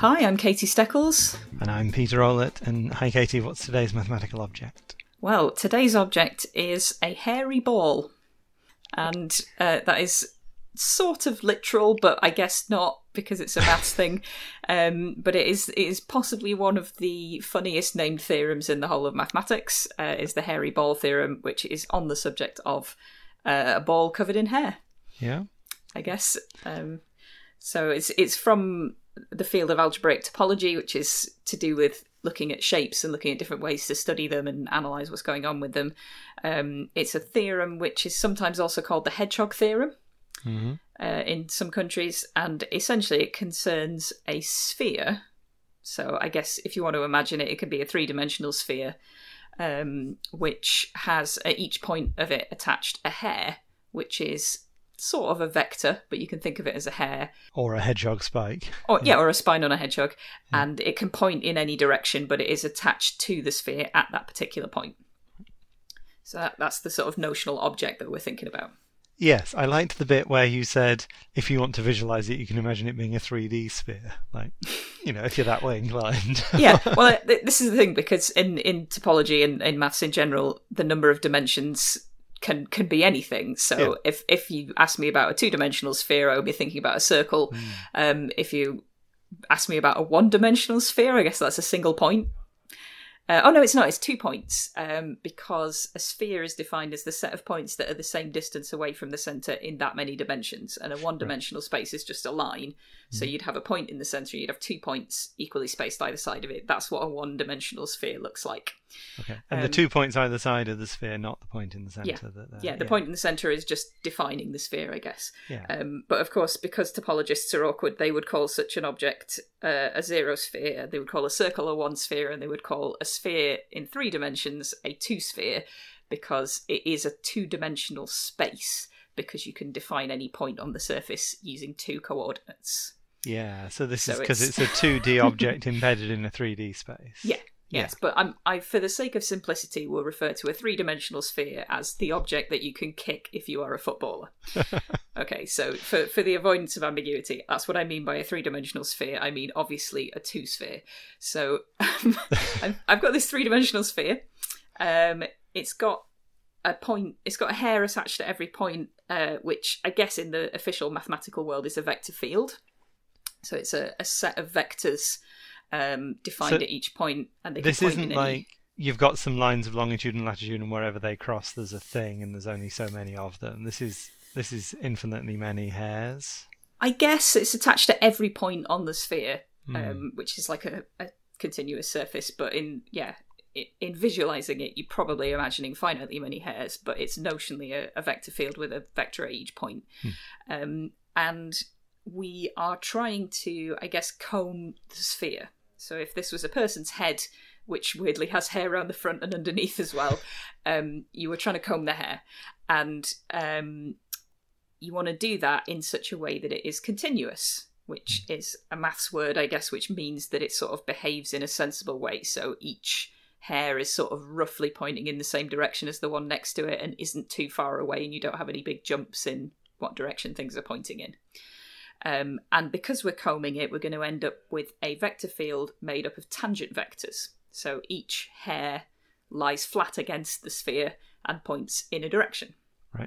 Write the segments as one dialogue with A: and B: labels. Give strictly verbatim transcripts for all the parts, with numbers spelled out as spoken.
A: Hi, I'm Katie Steckles.
B: And I'm Peter Rowlett. And hi, Katie, what's today's mathematical object?
A: Well, today's object is a hairy ball. And uh, that is sort of literal, but I guess not, because it's a maths thing. Um, but it is it is possibly one of the funniest named theorems in the whole of mathematics, uh, is the hairy ball theorem, which is on the subject of uh, a ball covered in hair.
B: Yeah.
A: I guess. Um, so it's it's from the field of algebraic topology, which is to do with looking at shapes and looking at different ways to study them and analyse what's going on with them. Um, it's a theorem which is sometimes also called the hedgehog theorem
B: mm-hmm.
A: uh, in some countries, and essentially it concerns a sphere. So I guess if you want to imagine it, it could be a three-dimensional sphere, um, which has at each point of it attached a hair, which is sort of a vector, but you can think of it as a hair.
B: Or a hedgehog spike.
A: Or yeah, or a spine on a hedgehog. Yeah. And it can point in any direction, but it is attached to the sphere at that particular point. So that, that's the sort of notional object that we're thinking about.
B: Yes, I liked the bit where you said, if you want to visualise it, you can imagine it being a three D sphere. Like, you know, if you're that way inclined.
A: Yeah, well, this is the thing, because in, in topology and in maths in general, the number of dimensions can can be anything. So yeah. if if you ask me about a two-dimensional sphere, I would be thinking about a circle. Mm. Um, if you ask me about a one-dimensional sphere, I guess that's a single point. Uh, oh, no, it's not. It's two points, um, because a sphere is defined as the set of points that are the same distance away from the centre in that many dimensions. And a one-dimensional right. space is just a line. So you'd have a point in the centre, you'd have two points equally spaced either side of it. That's what a one-dimensional sphere looks like.
B: Okay, and
A: um,
B: the two points either side of the sphere, not the point in the centre.
A: Yeah,
B: that,
A: yeah the yeah. point in the centre is just defining the sphere, I guess.
B: Yeah.
A: Um, but of course, because topologists are awkward, they would call such an object uh, a zero sphere, they would call a circle a one sphere, and they would call a sphere in three dimensions a two sphere, because it is a two-dimensional space, because you can define any point on the surface using two coordinates.
B: Yeah, so this
A: so
B: is because it's... it's a two D object embedded in a three D space.
A: Yeah, yes, yeah. But I'm, I, for the sake of simplicity, will refer to a three-dimensional sphere as the object that you can kick if you are a footballer. Okay, so for, for the avoidance of ambiguity, that's what I mean by a three-dimensional sphere. I mean, obviously, a two-sphere. So um, I've, I've got this three-dimensional sphere. Um, it's got a point, it's got a hair attached to every point, uh, which I guess in the official mathematical world is a vector field. So it's a, a set of vectors um, defined
B: so
A: at each point, and they can
B: this
A: point
B: isn't
A: in
B: like
A: any...
B: you've got some lines of longitude and latitude, and wherever they cross, there's a thing, and there's only so many of them. This is this is infinitely many hairs.
A: I guess it's attached to every point on the sphere,
B: mm.
A: um, which is like a, a continuous surface. But in yeah, in visualizing it, you're probably imagining finitely many hairs, but it's notionally a, a vector field with a vector at each point,
B: mm.
A: um, and we are trying to, I guess, comb the sphere. So if this was a person's head, which weirdly has hair around the front and underneath as well, um, you were trying to comb the hair. And um, you want to do that in such a way that it is continuous, which is a maths word, I guess, which means that it sort of behaves in a sensible way. So each hair is sort of roughly pointing in the same direction as the one next to it and isn't too far away, and you don't have any big jumps in what direction things are pointing in. Um, and because we're combing it, we're going to end up with a vector field made up of tangent vectors. So each hair lies flat against the sphere and points in a direction.
B: Right.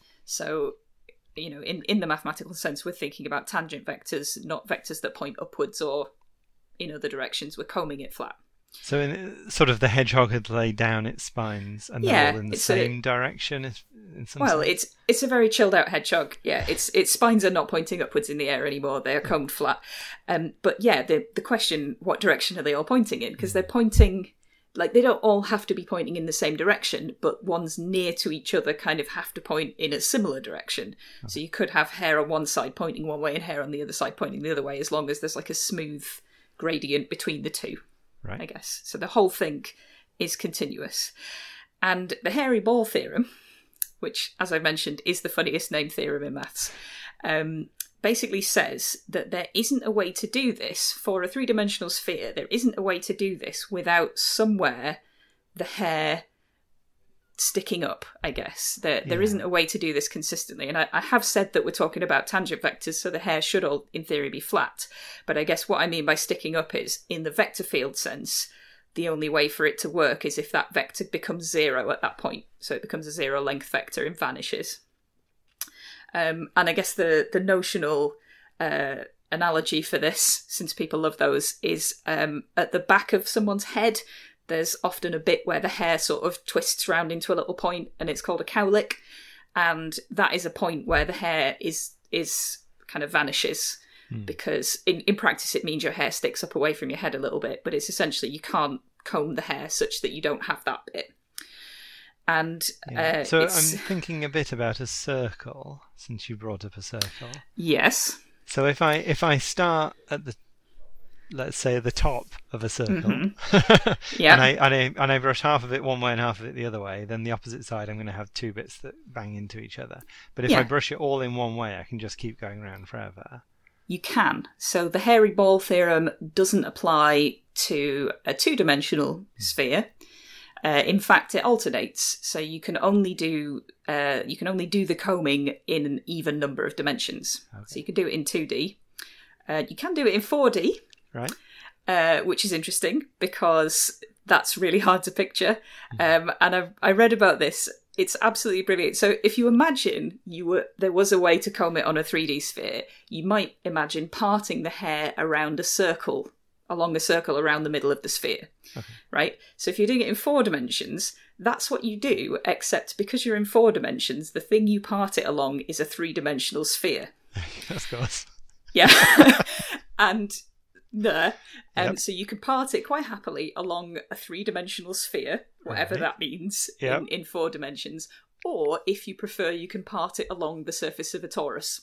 A: So, you know, in, in the mathematical sense, we're thinking about tangent vectors, not vectors that point upwards or in other directions. We're combing it flat.
B: So in sort of the hedgehog had laid down its spines and
A: yeah,
B: they're all in the same a, direction in some
A: Well,
B: sense.
A: it's it's a very chilled out hedgehog. Yeah, its its spines are not pointing upwards in the air anymore. They are combed flat. Um, but yeah, the the question, what direction are they all pointing in? Because they're pointing, like, they don't all have to be pointing in the same direction, but ones near to each other kind of have to point in a similar direction. Okay. So you could have hair on one side pointing one way and hair on the other side pointing the other way, as long as there's like a smooth gradient between the two.
B: Right.
A: I guess. So the whole thing is continuous. And the hairy ball theorem, which, as I mentioned, is the funniest named theorem in maths, um, basically says that there isn't a way to do this for a three-dimensional sphere. There isn't a way to do this without somewhere the hair sticking up, I guess. There, there
B: Yeah.
A: isn't a way to do this consistently. And I, I have said that we're talking about tangent vectors, so the hair should all, in theory, be flat. But I guess what I mean by sticking up is, in the vector field sense, the only way for it to work is if that vector becomes zero at that point. So it becomes a zero length vector and vanishes. Um, and I guess the, the notional uh, analogy for this, since people love those, is um, at the back of someone's head, there's often a bit where the hair sort of twists round into a little point, and it's called a cowlick. And that is a point where the hair is is kind of vanishes, mm. because in, in practice it means your hair sticks up away from your head a little bit, but it's essentially you can't comb the hair such that you don't have that bit. And
B: yeah.
A: uh,
B: so
A: it's...
B: I'm thinking a bit about a circle, since you brought up a circle.
A: Yes.
B: So if I if I start at the, let's say, the top of a circle,
A: mm-hmm. yeah,
B: and I, and I and I brush half of it one way and half of it the other way, then the opposite side I'm going to have two bits that bang into each other. But if
A: yeah.
B: I brush it all in one way, I can just keep going around forever.
A: You can. So the hairy ball theorem doesn't apply to a two-dimensional sphere. Uh, in fact, it alternates. So you can only do uh, you can only do the combing in an even number of dimensions. Okay. So you can do it in two D. Uh, you can do it in four D.
B: Right.
A: Uh, which is interesting because that's really hard to picture. Um, and I, I read about this. It's absolutely brilliant. So if you imagine you were there was a way to comb it on a three D sphere, you might imagine parting the hair around a circle, along a circle around the middle of the sphere. Okay. Right? So if you're doing it in four dimensions, that's what you do, except because you're in four dimensions, the thing you part it along is a three-dimensional sphere.
B: Of course.
A: Yeah. and... There, um,
B: yep.
A: So you can part it quite happily along a three-dimensional sphere, whatever right. that means, yep. in, in four dimensions. Or, if you prefer, you can part it along the surface of a torus.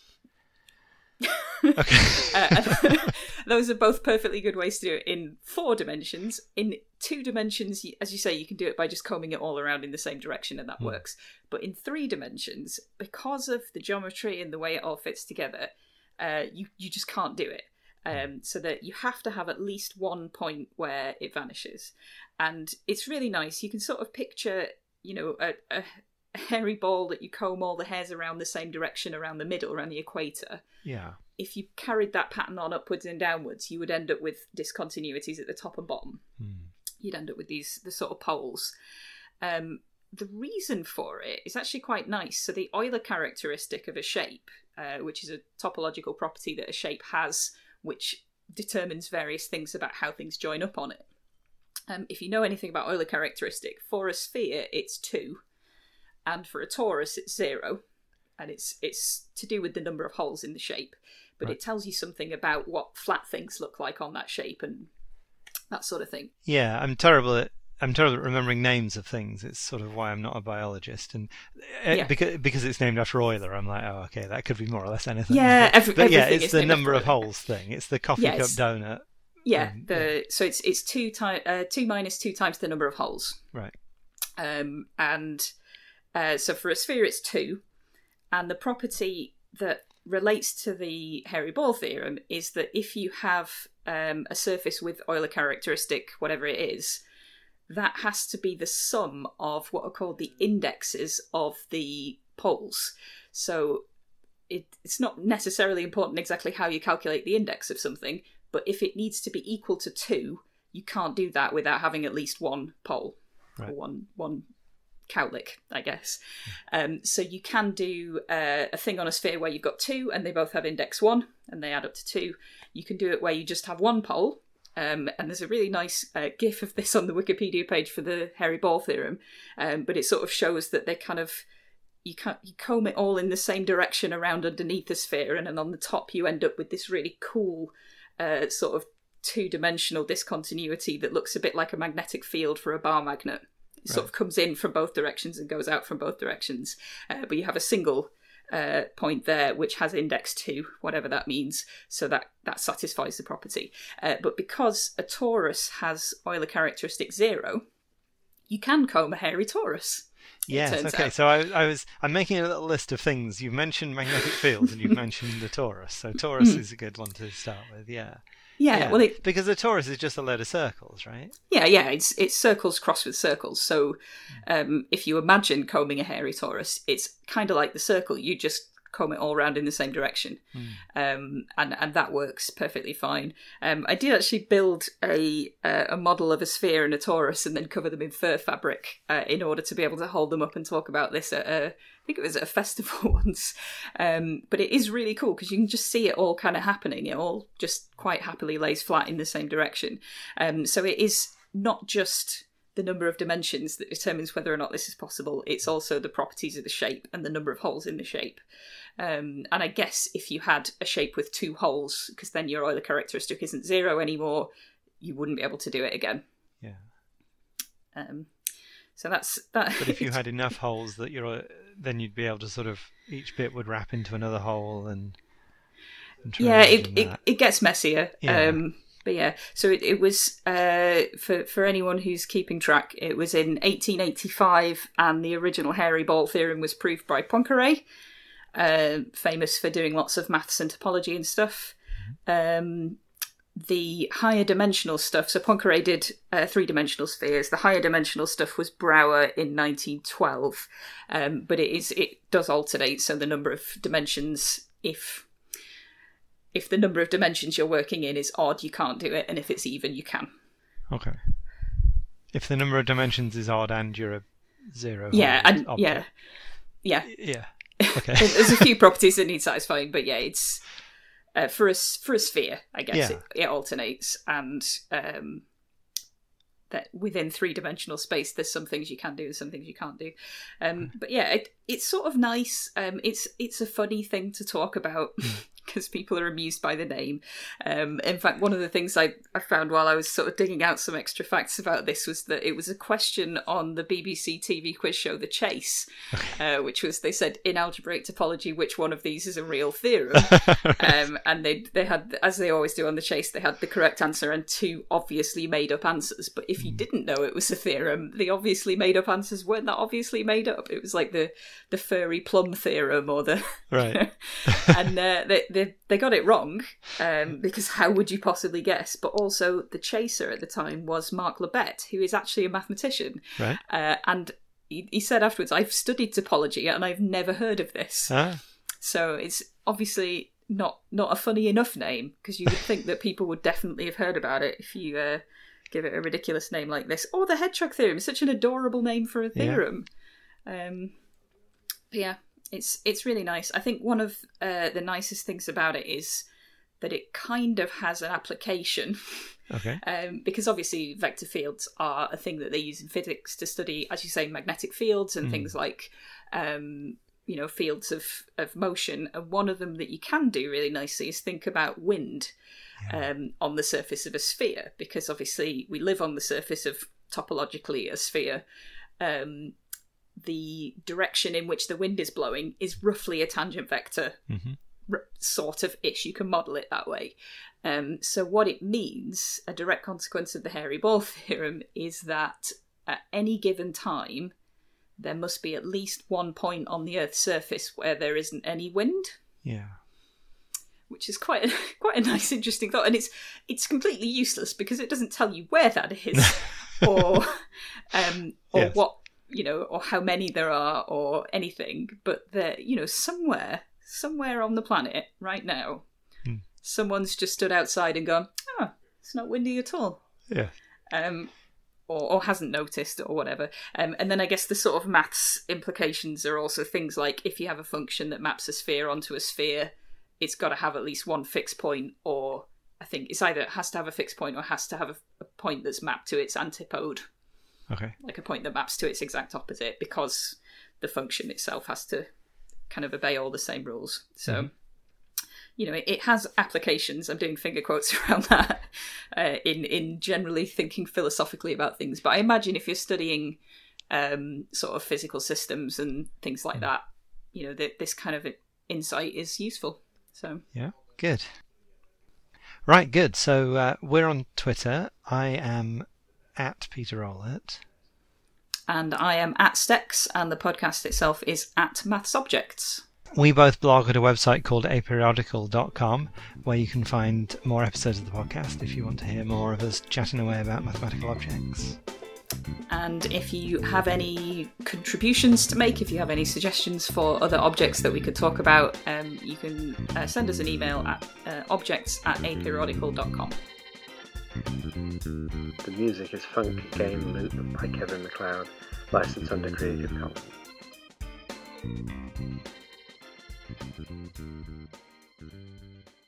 B: Okay.
A: uh, those are both perfectly good ways to do it in four dimensions. In two dimensions, as you say, you can do it by just combing it all around in the same direction, and that mm. works. But in three dimensions, because of the geometry and the way it all fits together, uh, you, you just can't do it. Um, so that you have to have at least one point where it vanishes. And it's really nice. You can sort of picture, you know, a, a, a hairy ball that you comb all the hairs around the same direction, around the middle, around the equator.
B: Yeah.
A: If you carried that pattern on upwards and downwards, you would end up with discontinuities at the top and bottom. Hmm. You'd end up with these the sort of poles. Um, the reason for it is actually quite nice. So the Euler characteristic of a shape, uh, which is a topological property that a shape has, which determines various things about how things join up on it. Um, if you know anything about Euler characteristic, for a sphere it's two, and for a torus it's zero, and it's it's to do with the number of holes in the shape. But right. it tells you something about what flat things look like on that shape and that sort of thing.
B: Yeah, I'm terrible at I'm terrible at remembering names of things. It's sort of why I'm not a biologist, and yeah. because because it's named after Euler, I'm like, oh, okay, that could be more or less anything.
A: Yeah, every,
B: but yeah, it's
A: is
B: the number of holes thing. It's the coffee
A: yeah,
B: cup donut.
A: Yeah,
B: um,
A: the
B: yeah.
A: so it's it's two time uh, two minus two times the number of holes.
B: Right.
A: Um, and uh, so for a sphere, it's two, and the property that relates to the hairy ball theorem is that if you have um, a surface with Euler characteristic, whatever it is, that has to be the sum of what are called the indexes of the poles. So it, it's not necessarily important exactly how you calculate the index of something, but if it needs to be equal to two, you can't do that without having at least one pole, right. or one one cowlick, I guess. Um, so you can do uh, a thing on a sphere where you've got two and they both have index one and they add up to two. You can do it where you just have one pole. Um, and there's a really nice uh, gif of this on the Wikipedia page for the hairy ball theorem, um, but it sort of shows that they kind of you can't you comb it all in the same direction around underneath the sphere, and then on the top you end up with this really cool uh, sort of two-dimensional discontinuity that looks a bit like a magnetic field for a bar magnet. It right. sort of comes in from both directions and goes out from both directions, uh, but you have a single Uh, point there which has index two, whatever that means, so that that satisfies the property. Uh, but because a torus has Euler characteristic zero, you can comb a hairy torus.
B: Yes, okay. Out. So I, I was I'm making a little list of things. You've mentioned magnetic fields and you've mentioned the torus. So torus is a good one to start with. Yeah.
A: Yeah,
B: yeah.
A: well, it,
B: because a torus is just a load of circles, right?
A: Yeah, yeah, it's it's circles crossed with circles. So um, if you imagine combing a hairy torus, it's kind of like the circle. You just comb it all around in the same direction, mm. um, and and that works perfectly fine. Um, I did actually build a uh, a model of a sphere and a torus, and then cover them in fur fabric uh, in order to be able to hold them up and talk about this at a, I think it was at a festival once. Um, but it is really cool because you can just see it all kind of happening. It all just quite happily lays flat in the same direction. Um, so it is not just the number of dimensions that determines whether or not this is possible. It's also the properties of the shape and the number of holes in the shape. Um, and I guess if you had a shape with two holes, because then your Euler characteristic isn't zero anymore, you wouldn't be able to do it again.
B: Yeah.
A: Um, so that's that.
B: But if you had enough holes that you're, then you'd be able to sort of, each bit would wrap into another hole and. and
A: yeah, it, it it gets messier.
B: Yeah.
A: Um, But yeah, so it, it was, uh, for, for anyone who's keeping track, it was in eighteen eighty-five, and the original hairy ball theorem was proved by Poincaré, uh, famous for doing lots of maths and topology and stuff. Um, the higher dimensional stuff, so Poincaré did uh, three-dimensional spheres. The higher dimensional stuff was Brouwer in nineteen twelve, um, but it is it does alternate, so the number of dimensions, if... If the number of dimensions you're working in is odd, you can't do it, and if it's even, you can.
B: Okay. If the number of dimensions is odd and you're a zero.
A: Yeah, and
B: object.
A: yeah,
B: yeah, yeah. Okay.
A: There's a few properties that need satisfying, but yeah, it's uh, for a for a sphere, I guess
B: yeah.
A: it, it alternates, and um, that within three dimensional space, there's some things you can do and some things you can't do. Um, but yeah, it, it's sort of nice. Um, it's it's a funny thing to talk about. Because people are amused by the name. Um, in fact, one of the things I, I found while I was sort of digging out some extra facts about this was that it was a question on the B B C T V quiz show The Chase, uh, which was, they said, in algebraic topology, which one of these is a real theorem? um, and they they had, as they always do on The Chase, they had the correct answer and two obviously made-up answers. But if you didn't know it was a theorem, the obviously made-up answers weren't that obviously made up. It was like the, the furry plum theorem or the...
B: Right.
A: and uh, they, they they got it wrong, um, because how would you possibly guess? But also the chaser at the time was Marc Lebet, who is actually a mathematician.
B: Right.
A: Uh, and he, he said afterwards, I've studied topology and I've never heard of this.
B: Ah.
A: So it's obviously not, not a funny enough name, because you would think that people would definitely have heard about it if you uh, give it a ridiculous name like this. Or the hedgehog theorem is such an adorable name for a theorem. Yeah. Um, but yeah. It's it's really nice. I think one of uh, the nicest things about it is that it kind of has an application.
B: Okay.
A: um, because obviously vector fields are a thing that they use in physics to study, as you say, magnetic fields and mm. things like, um, you know, fields of, of motion. And one of them that you can do really nicely is think about wind yeah. um, on the surface of a sphere. Because obviously we live on the surface of, topologically, a sphere. Um the direction in which the wind is blowing is roughly a tangent vector, mm-hmm. r- sort of ish. You can model it that way. Um, so what it means, a direct consequence of the hairy ball theorem, is that at any given time, there must be at least one point on the Earth's surface where there isn't any wind.
B: Yeah.
A: Which is quite a, quite a nice, interesting thought. And it's it's completely useless because it doesn't tell you where that is or um, or yes. what, you know, or how many there are or anything, but they're, you know, somewhere, somewhere on the planet right now, hmm. someone's just stood outside and gone, oh, it's not windy at all.
B: Yeah.
A: Um, or, or hasn't noticed or whatever. Um, and then I guess the sort of maths implications are also things like if you have a function that maps a sphere onto a sphere, it's got to have at least one fixed point, or I think it's either it has to have a fixed point or has to have a, a point that's mapped to its antipode.
B: Okay.
A: Like a point that maps to its exact opposite, because the function itself has to kind of obey all the same rules. So, mm-hmm. you know, it, it has applications. I'm doing finger quotes around that uh, in, in generally thinking philosophically about things. But I imagine if you're studying um, sort of physical systems and things like mm-hmm. that, you know, th- this kind of insight is useful. So
B: yeah, good. Right, good. So uh, we're on Twitter. I am at Peter Rollett.
A: And I am at Stex, and the podcast itself is at Maths Objects.
B: We both blog at a website called aperiodical dot com, where you can find more episodes of the podcast if you want to hear more of us chatting away about mathematical objects.
A: And if you have any contributions to make, if you have any suggestions for other objects that we could talk about, um, you can uh, send us an email at uh, objects at aperiodical dot com.
C: The music is Funk Game Loop by Kevin MacLeod, licensed under Creative Commons.